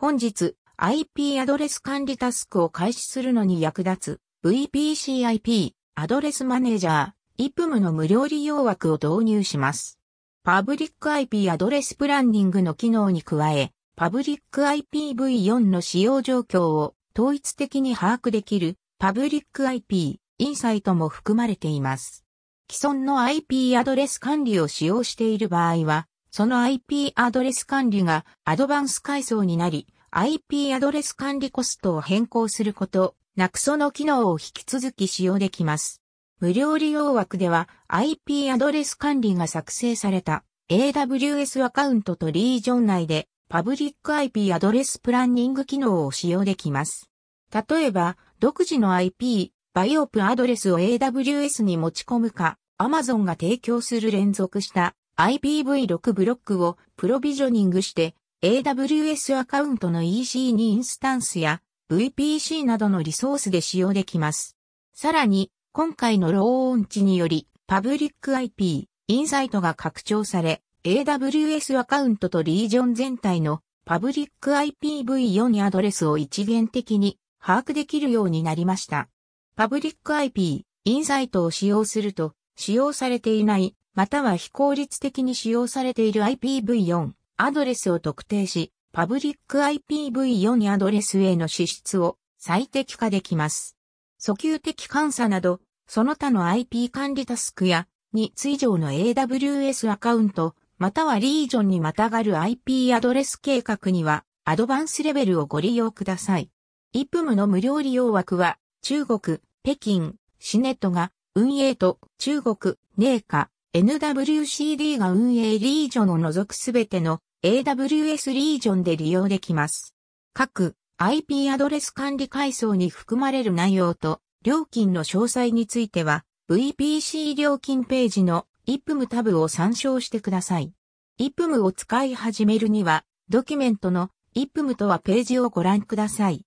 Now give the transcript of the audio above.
本日 IP アドレス管理タスクを開始するのに役立つ VPC-IP アドレスマネージャー IPM の無料利用枠を導入します。パブリック IP アドレスプランニングの機能に加え、パブリック IPv4 の使用状況を統一的に把握できるパブリック IP インサイトも含まれています。既存の IP アドレス管理を使用している場合は、その IP アドレス管理がアドバンス階層になり、IP アドレス管理コストを変更することなくその機能を引き続き使用できます。無料利用枠では IP アドレス管理が作成された AWS アカウントとリージョン内でパブリック IP アドレスプランニング機能を使用できます。例えば、独自の IP、バイオプアドレスを AWS に持ち込むか、Amazon が提供する連続した IPv6 ブロックをプロビジョニングして、AWS アカウントの EC2 インスタンスや VPC などのリソースで使用できます。さらに、今回のローンチにより、パブリック IP、インサイトが拡張され、AWS アカウントとリージョン全体のパブリック IPv4 アドレスを一元的に把握できるようになりました。パブリック IP、インサイトを使用すると、使用されていない、または非効率的に使用されている IPv4 アドレスを特定し、パブリック IPv4 アドレスへの支出を最適化できます。訴求的監査など、その他の IP 管理タスクや、2つ以上の AWS アカウント、またはリージョンにまたがる IP アドレス計画には、アドバンスレベルをご利用ください。IPM の無料利用枠は、中国、北京、シネットが運営と中国、寧夏、NWCD が運営リージョンを除くすべての AWS リージョンで利用できます。各 IP アドレス管理階層に含まれる内容と料金の詳細については VPC 料金ページの IPM タブを参照してください。IPM を使い始めるにはドキュメントの IPM とはページをご覧ください。